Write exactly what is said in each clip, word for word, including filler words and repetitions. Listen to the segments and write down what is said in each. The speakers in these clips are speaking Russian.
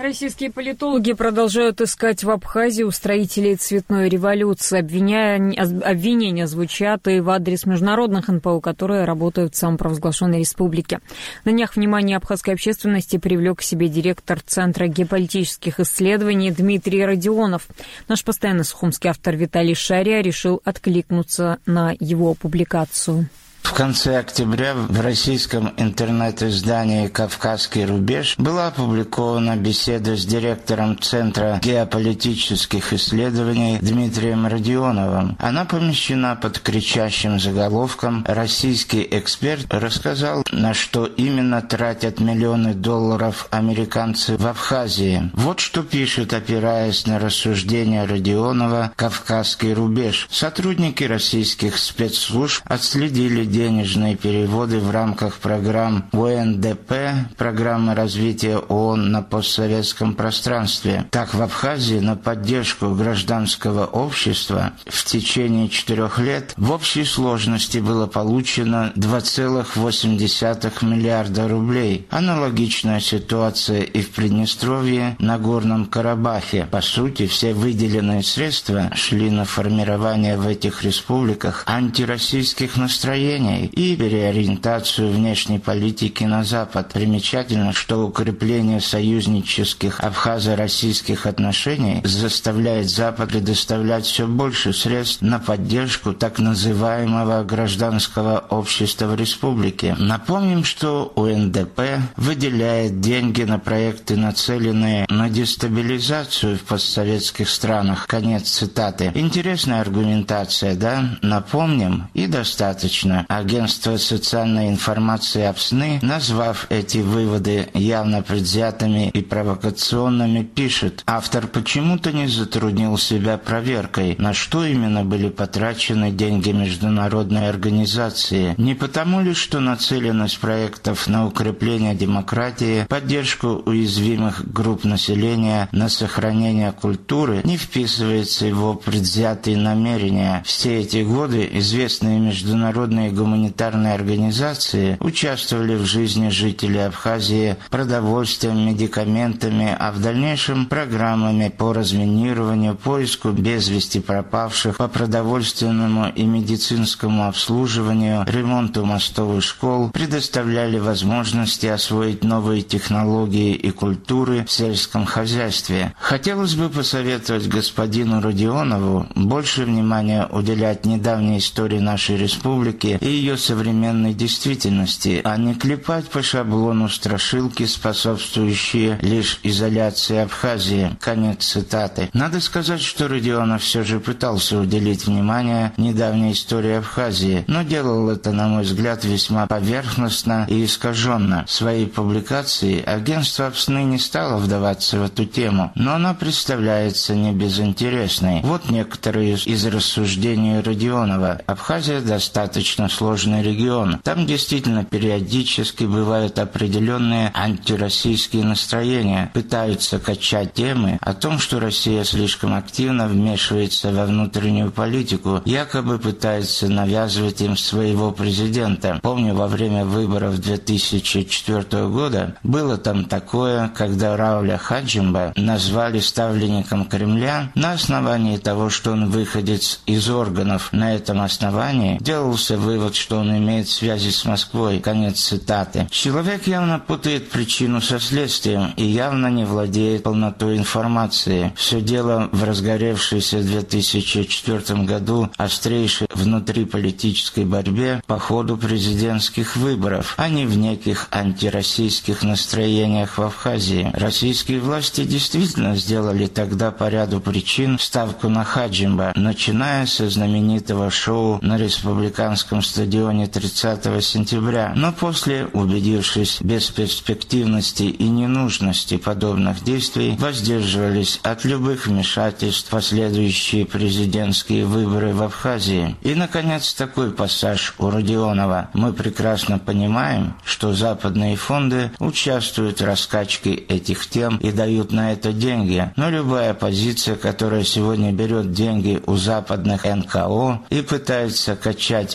Российские политологи продолжают искать в Абхазии устроителей цветной революции. Обвиняя... Обвинения звучат и в адрес международных эн пэ о, которые работают в самопровозглашенной республике. На днях внимание абхазской общественности привлек к себе директор Центра геополитических исследований Дмитрий Родионов. Наш постоянный сухумский автор Виталий Шария решил откликнуться на его публикацию. В конце октября в российском интернет-издании «Кавказский рубеж» была опубликована беседа с директором Центра геополитических исследований Дмитрием Родионовым. Она помещена под кричащим заголовком «Российский эксперт рассказал, на что именно тратят миллионы долларов американцы в Абхазии». Вот что пишет, опираясь на рассуждения Родионова, «Кавказский рубеж». Сотрудники российских спецслужб отследили денежные переводы в рамках программ о эн дэ пэ, программы развития ООН на постсоветском пространстве. Так, в Абхазии на поддержку гражданского общества в течение четырех лет в общей сложности было получено два целых восемь десятых миллиарда рублей. Аналогичная ситуация и в Приднестровье, Нагорном Карабахе. По сути, все выделенные средства шли на формирование в этих республиках антироссийских настроений и переориентацию внешней политики на Запад. Примечательно, что укрепление союзнических абхазо-российских отношений заставляет Запад предоставлять все больше средств на поддержку так называемого гражданского общества в республике. Напомним, что о эн дэ пэ выделяет деньги на проекты, нацеленные на дестабилизацию в постсоветских странах. Конец цитаты. Интересная аргументация, да? Напомним, и достаточно. Агентство социальной информации АПСНы, назвав эти выводы явно предвзятыми и провокационными, пишет: автор почему-то не затруднил себя проверкой, на что именно были потрачены деньги международной организации. Не потому ли, что нацеленность проектов на укрепление демократии, поддержку уязвимых групп населения, на сохранение культуры не вписывается в его предвзятые намерения. Все эти годы известные международные гуманитарные организации участвовали в жизни жителей Абхазии продовольствием, медикаментами, а в дальнейшем программами по разминированию, поиску без вести пропавших, по продовольственному и медицинскому обслуживанию, ремонту мостов и школ, предоставляли возможности освоить новые технологии и культуры в сельском хозяйстве. Хотелось бы посоветовать господину Родионову больше внимания уделять недавней истории нашей республики и ее современной действительности, а не клепать по шаблону страшилки, способствующие лишь изоляции Абхазии. Конец цитаты. Надо сказать, что Родионов все же пытался уделить внимание недавней истории Абхазии, но делал это, на мой взгляд, весьма поверхностно и искаженно. В своей публикации агентство АПСНы не стало вдаваться в эту тему, но она представляется не безинтересной. Вот некоторые из рассуждений Родионова. Абхазия достаточно сложный регион. Там действительно периодически бывают определенные антироссийские настроения. Пытаются качать темы о том, что Россия слишком активно вмешивается во внутреннюю политику, якобы пытается навязывать им своего президента. Помню, во время выборов две тысячи четвёртого года было там такое, когда Рауля Хаджимба назвали ставленником Кремля на основании того, что он выходец из органов. На этом основании делался вывод, что он имеет связи с Москвой. Конец цитаты. Человек явно путает причину со следствием и явно не владеет полнотой информации. Все дело в разгоревшейся в две тысячи четвёртом году острейшей внутриполитической борьбе по ходу президентских выборов, а не в неких антироссийских настроениях в Абхазии. Российские власти действительно сделали тогда по ряду причин ставку на Хаджимба, начиная со знаменитого шоу на республиканском стадионе тридцатого сентября. Но после, убедившись в бесперспективности и ненужности подобных действий, воздерживались от любых вмешательств в последующие президентские выборы в Абхазии. И, наконец, такой пассаж у Родионова. Мы прекрасно понимаем, что западные фонды участвуют в раскачке этих тем и дают на это деньги. Но любая позиция, которая сегодня берет деньги у западных эн ка о и пытается качать антироссийские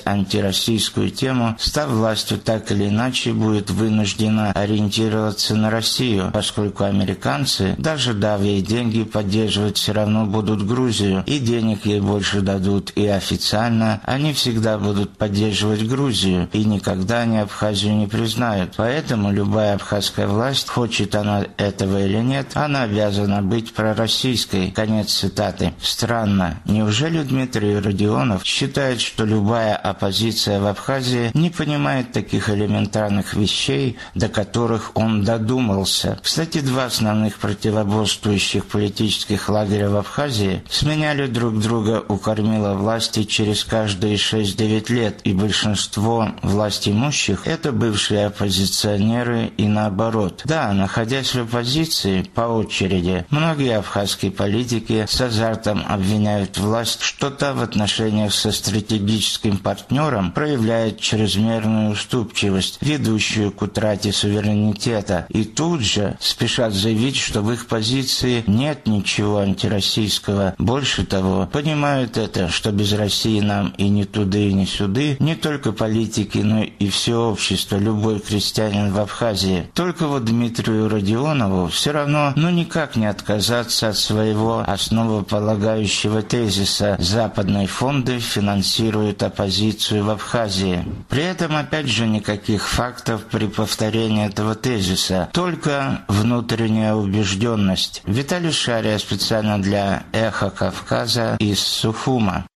российскую тему, став властью, так или иначе будет вынуждена ориентироваться на Россию, поскольку американцы, даже дав ей деньги, поддерживать все равно будут Грузию, и денег ей больше дадут, и официально они всегда будут поддерживать Грузию, и никогда они Абхазию не признают. Поэтому любая абхазская власть, хочет она этого или нет, она обязана быть пророссийской. Конец цитаты. Странно. Неужели Дмитрий Родионов считает, что любая оппозиция в Абхазии не понимает таких элементарных вещей, до которых он додумался? Кстати, два основных противоборствующих политических лагеря в Абхазии сменяли друг друга у кормила власти через каждые шесть-девять лет, и большинство властимущих – это бывшие оппозиционеры и наоборот. Да, находясь в оппозиции по очереди, многие абхазские политики с азартом обвиняют власть, что та в отношениях со стратегическим партнером проявляет чрезмерную уступчивость, ведущую к утрате суверенитета, и тут же спешат заявить, что в их позиции нет ничего антироссийского. Больше того, понимают это, что без России нам и ни туды, ни сюды, не только политики, но и все общество, любой крестьянин в Абхазии. Только вот Дмитрию Родионову все равно, ну никак не отказаться от своего основополагающего тезиса: западные фонды финансируют оппозицию в Абхазии. При этом, опять же, никаких фактов при повторении этого тезиса, только внутренняя убежденность. Виталий Шария специально для «Эхо Кавказа» из Сухума.